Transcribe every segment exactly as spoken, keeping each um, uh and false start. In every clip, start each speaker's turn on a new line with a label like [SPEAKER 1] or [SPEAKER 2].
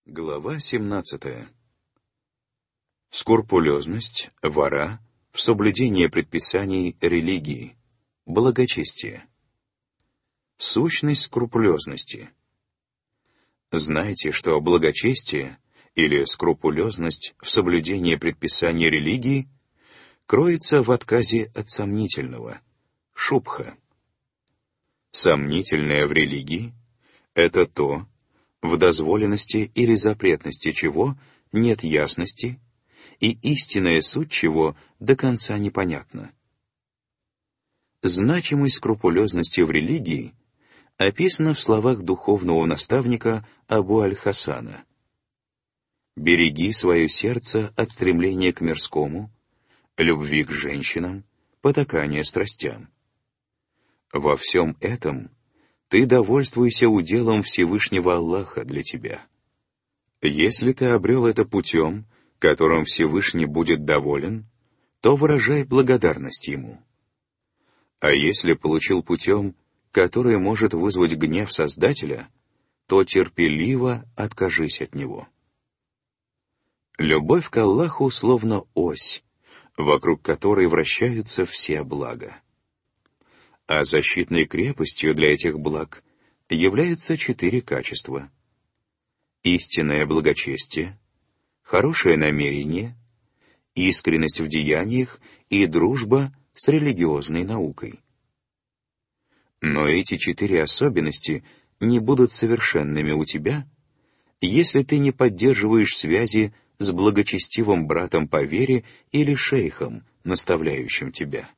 [SPEAKER 1] Глава семнадцатая. Скрупулезность, вора в соблюдении предписаний религии, благочестие. Сущность скрупулезности. Знайте, что благочестие или скрупулезность в соблюдении предписаний религии кроется в отказе от сомнительного, шубха. Сомнительное в религии — это то, в дозволенности или запретности чего нет ясности, и истинная суть чего до конца непонятна. Значимость скрупулезности в религии описана в словах духовного наставника Абу аль-Хасана: «Береги свое сердце от стремления к мирскому, любви к женщинам, потакания страстям. Во всем этом ты довольствуйся уделом Всевышнего Аллаха для тебя. Если ты обрел это путем, которым Всевышний будет доволен, то выражай благодарность Ему. А если получил путем, который может вызвать гнев Создателя, то терпеливо откажись от него». Любовь к Аллаху словно ось, вокруг которой вращаются все блага. А защитной крепостью для этих благ являются четыре качества: истинное благочестие, хорошее намерение, искренность в деяниях и дружба с религиозной наукой. Но эти четыре особенности не будут совершенными у тебя, если ты не поддерживаешь связи с благочестивым братом по вере или шейхом, наставляющим тебя.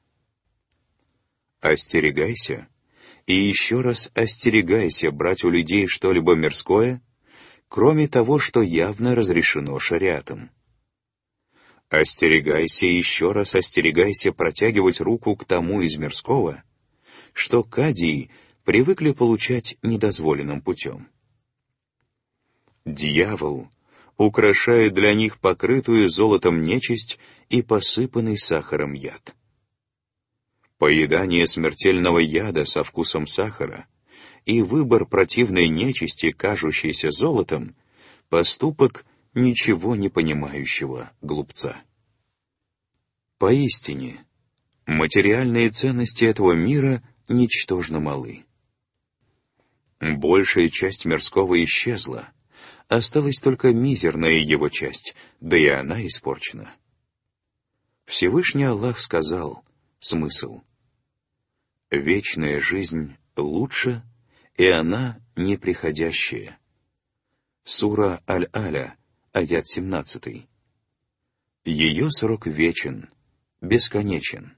[SPEAKER 1] Остерегайся, и еще раз остерегайся брать у людей что-либо мирское, кроме того, что явно разрешено шариатом. Остерегайся и еще раз остерегайся протягивать руку к тому из мирского, что кадии привыкли получать недозволенным путем. Дьявол украшает для них покрытую золотом нечисть и посыпанный сахаром яд. Поедание смертельного яда со вкусом сахара и выбор противной нечисти, кажущейся золотом, поступок ничего не понимающего глупца. Поистине, материальные ценности этого мира ничтожно малы. Большая часть мирского исчезла, осталась только мизерная его часть, да и она испорчена. Всевышний Аллах сказал, смысл: «Вечная жизнь лучше, и она неприходящая». Сура Аль-Аля, аят семнадцатый. Ее срок вечен, бесконечен.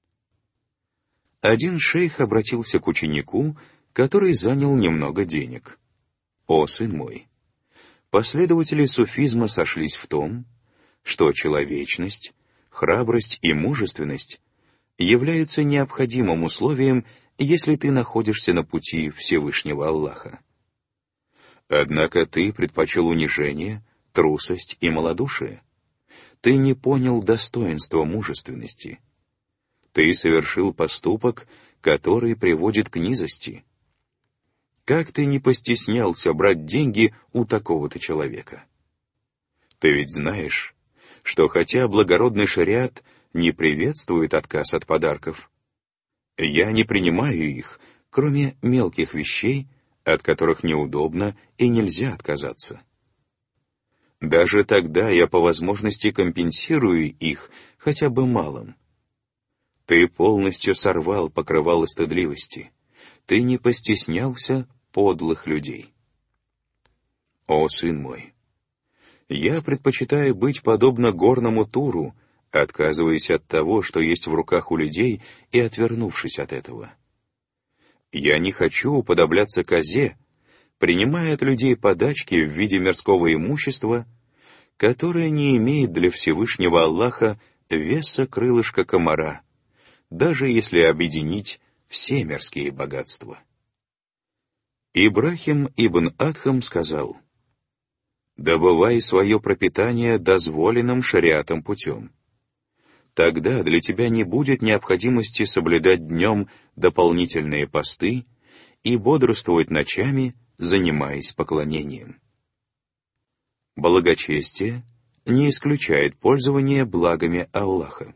[SPEAKER 1] Один шейх обратился к ученику, который занял немного денег. «О, сын мой, последователи суфизма сошлись в том, что человечность, храбрость и мужественность являются необходимым условием, если ты находишься на пути Всевышнего Аллаха. Однако ты предпочел унижение, трусость и малодушие. Ты не понял достоинства мужественности. Ты совершил поступок, который приводит к низости. Как ты не постеснялся брать деньги у такого-то человека? Ты ведь знаешь, что хотя благородный шариат не приветствует отказ от подарков, я не принимаю их, кроме мелких вещей, от которых неудобно и нельзя отказаться. Даже тогда я по возможности компенсирую их хотя бы малым. Ты полностью сорвал покрывало стыдливости. Ты не постеснялся подлых людей. О, сын мой, я предпочитаю быть подобно горному Туру, отказываясь от того, что есть в руках у людей, и отвернувшись от этого. Я не хочу уподобляться козе, принимая от людей подачки в виде мирского имущества, которое не имеет для Всевышнего Аллаха веса крылышка комара, даже если объединить все мирские богатства. Ибрахим ибн Адхам сказал: «Добывай свое пропитание дозволенным шариатом путем. Тогда для тебя не будет необходимости соблюдать днем дополнительные посты и бодрствовать ночами, занимаясь поклонением». Благочестие не исключает пользование благами Аллаха.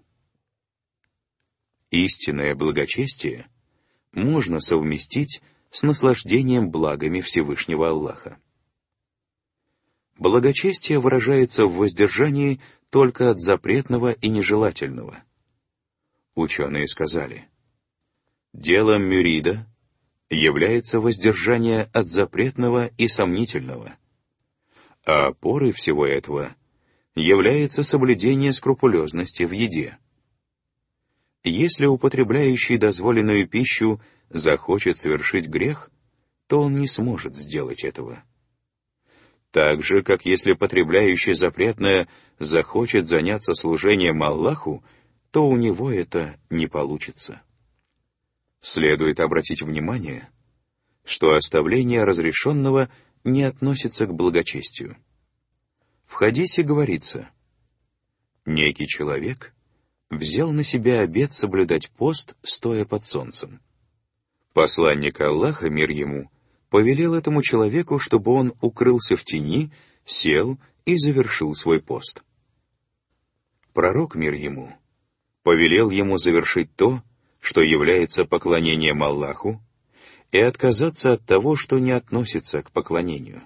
[SPEAKER 1] Истинное благочестие можно совместить с наслаждением благами Всевышнего Аллаха. Благочестие выражается в воздержании только от запретного и нежелательного. Ученые сказали, делом мюрида является воздержание от запретного и сомнительного, а опорой всего этого является соблюдение скрупулезности в еде. Если употребляющий дозволенную пищу захочет совершить грех, то он не сможет сделать этого. Так же, как если потребляющий запретное захочет заняться служением Аллаху, то у него это не получится. Следует обратить внимание, что оставление разрешенного не относится к благочестию. В хадисе говорится, некий человек взял на себя обет соблюдать пост, стоя под солнцем. Посланник Аллаха, мир ему, повелел этому человеку, чтобы он укрылся в тени, сел и завершил свой пост. Пророк, мир ему, повелел ему завершить то, что является поклонением Аллаху, и отказаться от того, что не относится к поклонению.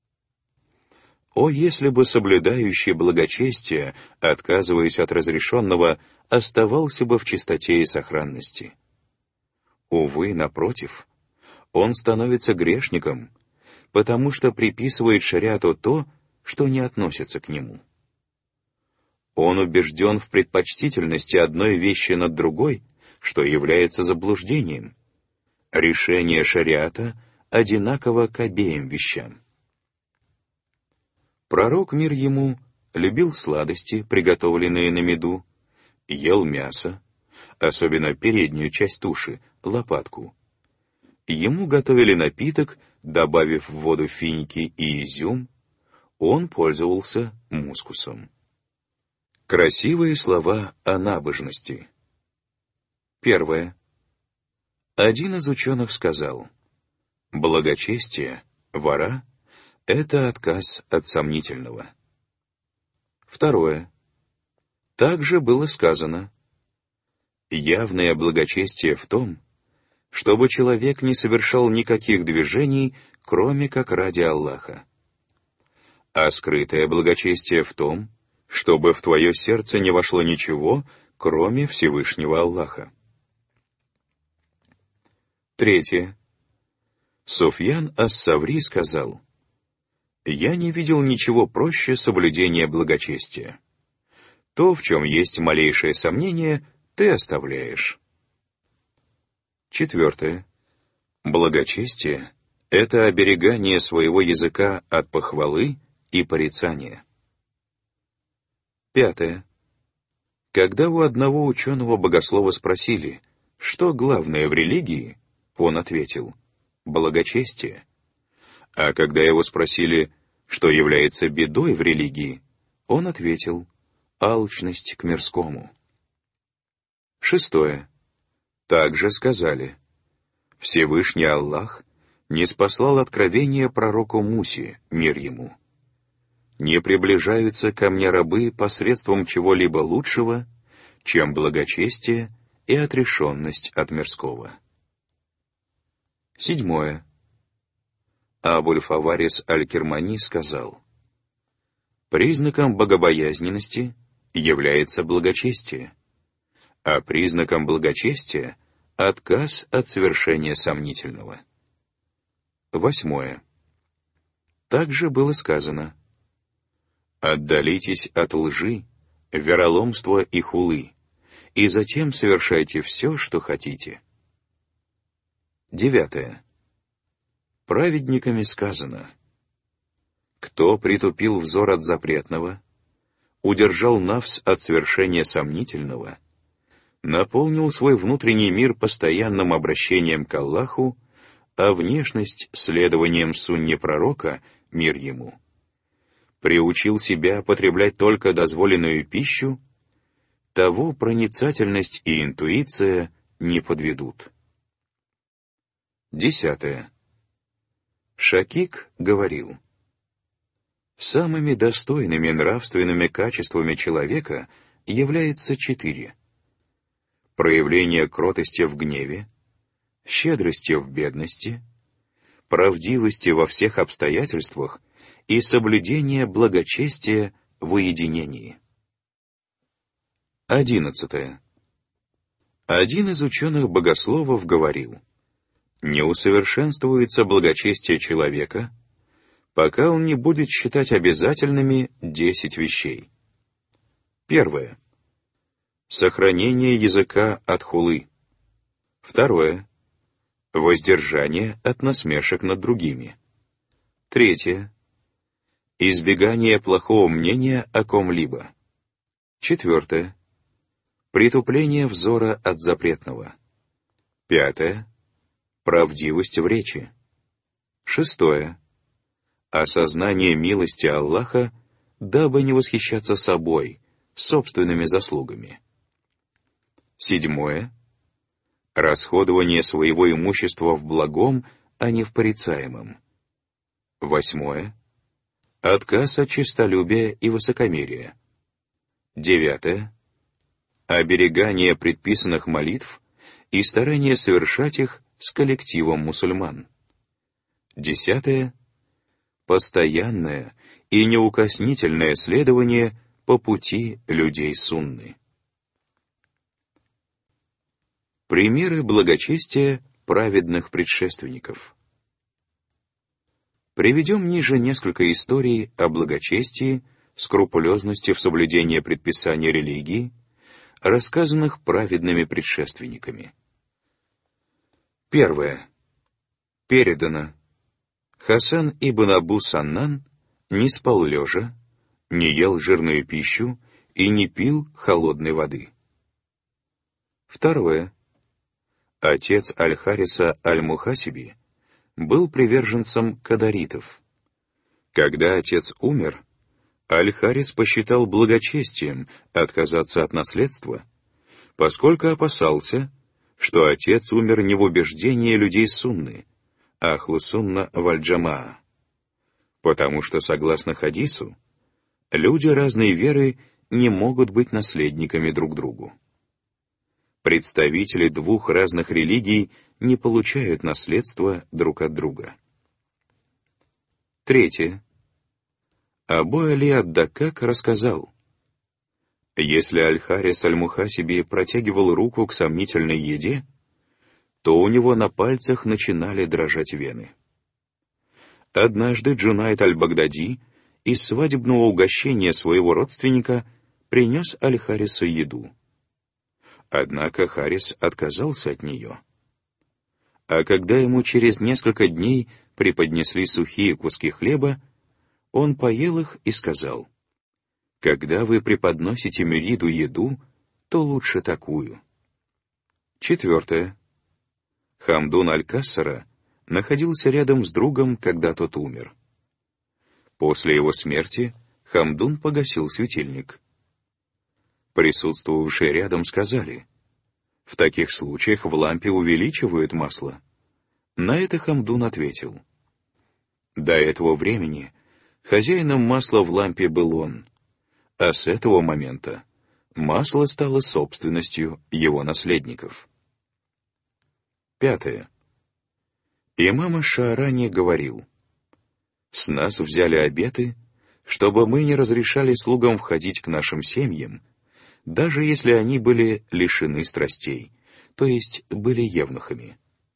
[SPEAKER 1] О, если бы соблюдающий благочестие, отказываясь от разрешенного, оставался бы в чистоте и сохранности. Увы, напротив, он становится грешником, потому что приписывает шариату то, что не относится к нему. Он убежден в предпочтительности одной вещи над другой, что является заблуждением. Решение шариата одинаково к обеим вещам. Пророк, мир ему, любил сладости, приготовленные на меду, ел мясо, особенно переднюю часть туши, лопатку. Ему готовили напиток, добавив в воду финики и изюм, он пользовался мускусом. Красивые слова о набожности. Первое. Один из ученых сказал, благочестие, вора, это отказ от сомнительного. Второе. Также было сказано, явное благочестие в том, чтобы человек не совершал никаких движений, кроме как ради Аллаха. А скрытое благочестие в том, чтобы в твое сердце не вошло ничего, кроме Всевышнего Аллаха. Третье. Суфьян ас-Саври сказал, «Я не видел ничего проще соблюдения благочестия. То, в чем есть малейшее сомнение, ты оставляешь». Четвертое. Благочестие — это оберегание своего языка от похвалы и порицания. Пятое. Когда у одного ученого-богослова спросили, что главное в религии, он ответил «благочестие». А когда его спросили, что является бедой в религии, он ответил «алчность к мирскому». Шестое. Также сказали, Всевышний Аллах ниспослал откровение пророку Мусе, мир ему. Не приближаются ко мне рабы посредством чего-либо лучшего, чем благочестие и отрешенность от мирского. Седьмое. Абуль-Фаварис аль-Кирмани сказал, признаком богобоязненности является благочестие, а признаком благочестия — отказ от совершения сомнительного. Восьмое. Также было сказано, «Отдалитесь от лжи, вероломства и хулы, и затем совершайте все, что хотите». Девятое. Праведниками сказано, «Кто притупил взор от запретного, удержал нафс от совершения сомнительного, наполнил свой внутренний мир постоянным обращением к Аллаху, а внешность — следованием сунне пророка, мир ему, приучил себя потреблять только дозволенную пищу, того проницательность и интуиция не подведут». Десятое. Шакик говорил, Самыми достойными нравственными качествами человека является четыре: проявление кротости в гневе, щедрости в бедности, правдивости во всех обстоятельствах и соблюдение благочестия в уединении. Одиннадцатое. Один из ученых-богословов говорил: «Не усовершенствуется благочестие человека, пока он не будет считать обязательными десять вещей. Первое. Сохранение языка от хулы. Второе. Воздержание от насмешек над другими. Третье. Избегание плохого мнения о ком-либо. Четвертое. Притупление взора от запретного. Пятое. Правдивость в речи. Шестое. Осознание милости Аллаха, дабы не восхищаться собой, собственными заслугами. Седьмое. Расходование своего имущества в благом, а не в порицаемом. Восьмое. Отказ от честолюбия и высокомерия. Девятое. Оберегание предписанных молитв и старание совершать их с коллективом мусульман. Десятое. Постоянное и неукоснительное следование по пути людей сунны. Примеры благочестия праведных предшественников. Приведем ниже несколько историй о благочестии, скрупулезности в соблюдении предписаний религии, рассказанных праведными предшественниками. Первое. Передано: Хасан ибн Абу Саннан не спал лежа, не ел жирную пищу и не пил холодной воды. Второе. Отец Аль-Хариса Аль-Мухасиби был приверженцем кадаритов. Когда отец умер, Аль-Харис посчитал благочестием отказаться от наследства, поскольку опасался, что отец умер не в убеждении людей сунны, ахлу сунна валь джамаа, потому что, согласно хадису, люди разной веры не могут быть наследниками друг другу. Представители двух разных религий не получают наследство друг от друга. Третье. Абу Али ад-Даккак рассказал: если Аль-Харис Аль-Мухасиби протягивал руку к сомнительной еде, то у него на пальцах начинали дрожать вены. Однажды Джунайд Аль-Багдади из свадебного угощения своего родственника принес Аль-Харису еду. Однако Харис отказался от нее. А когда ему через несколько дней преподнесли сухие куски хлеба, он поел их и сказал: «Когда вы преподносите мюриду еду, то лучше такую». Четвертое. Хамдун Аль-Кассара находился рядом с другом, когда тот умер. После его смерти Хамдун погасил светильник. Присутствовавшие рядом сказали: «В таких случаях в лампе увеличивают масло». На это Хамдун ответил: «До этого времени хозяином масла в лампе был он, а с этого момента масло стало собственностью его наследников». Пятое. Имам Шаарани говорил: «С нас взяли обеты, чтобы мы не разрешали слугам входить к нашим семьям, даже если они были лишены страстей, то есть были евнухами».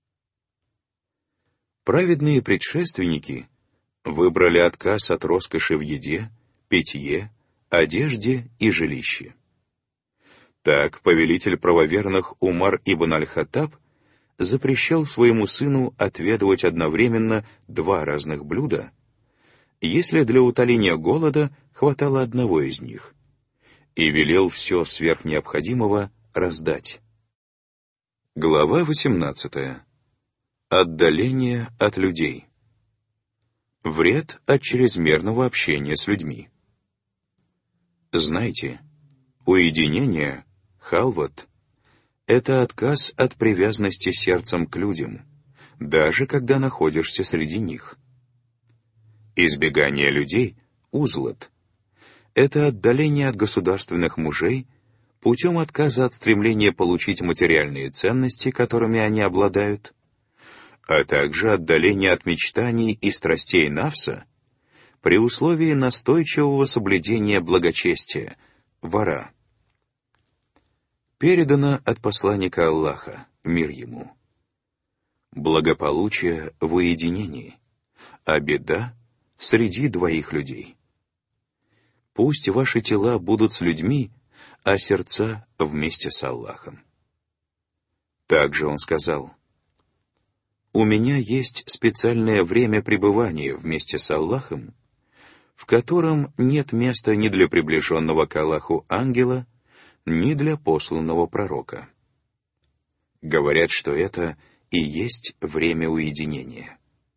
[SPEAKER 1] Праведные предшественники выбрали отказ от роскоши в еде, питье, одежде и жилище. Так повелитель правоверных Умар ибн Аль-Хаттаб запрещал своему сыну отведывать одновременно два разных блюда, если для утоления голода хватало одного из них, и велел все сверх необходимого раздать. Глава восемнадцатая. Отдаление от людей. Вред от чрезмерного общения с людьми. Знайте, уединение, халват, это отказ от привязанности сердцем к людям, даже когда находишься среди них. Избегание людей узлат — это отдаление от государственных мужей путем отказа от стремления получить материальные ценности, которыми они обладают, а также отдаление от мечтаний и страстей нафса при условии настойчивого соблюдения благочестия, вара. Передано от посланника Аллаха, мир ему. Благополучие в уединении, а беда среди двоих людей. Пусть ваши тела будут с людьми, а сердца вместе с Аллахом. Также он сказал: «У меня есть специальное время пребывания вместе с Аллахом, в котором нет места ни для приближенного к Аллаху ангела, ни для посланного пророка». Говорят, что это и есть время уединения.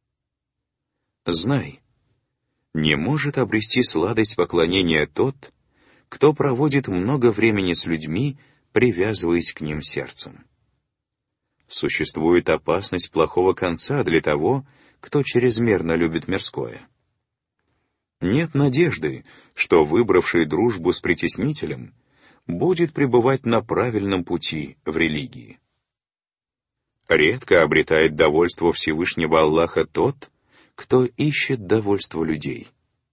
[SPEAKER 1] Знай, не может обрести сладость поклонения тот, кто проводит много времени с людьми, привязываясь к ним сердцем. Существует опасность плохого конца для того, кто чрезмерно любит мирское. Нет надежды, что выбравший дружбу с притеснителем будет пребывать на правильном пути в религии. Редко обретает довольство Всевышнего Аллаха тот, кто ищет довольство людей.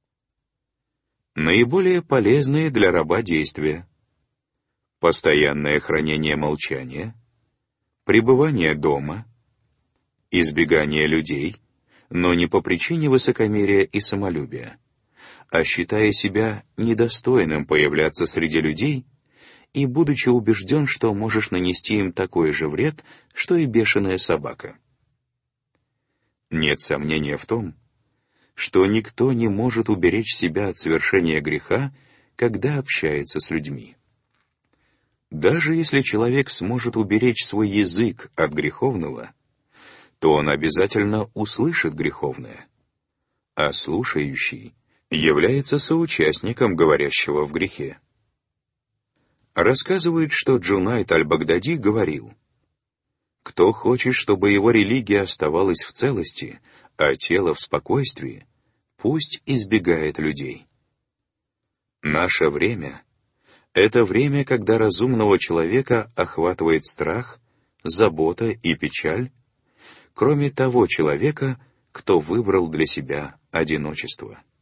[SPEAKER 1] Наиболее полезные для раба действия: постоянное хранение молчания, пребывание дома, избегание людей, но не по причине высокомерия и самолюбия, а считая себя недостойным появляться среди людей и будучи убежден, что можешь нанести им такой же вред, что и бешеная собака. Нет сомнения в том, что никто не может уберечь себя от совершения греха, когда общается с людьми. Даже если человек сможет уберечь свой язык от греховного, то он обязательно услышит греховное, а слушающий является соучастником говорящего в грехе. Рассказывают, что Джунайд аль-Багдади говорил: «Кто хочет, чтобы его религия оставалась в целости, а тело в спокойствии, пусть избегает людей». Наше время — это время, когда разумного человека охватывает страх, забота и печаль, кроме того человека, кто выбрал для себя одиночество.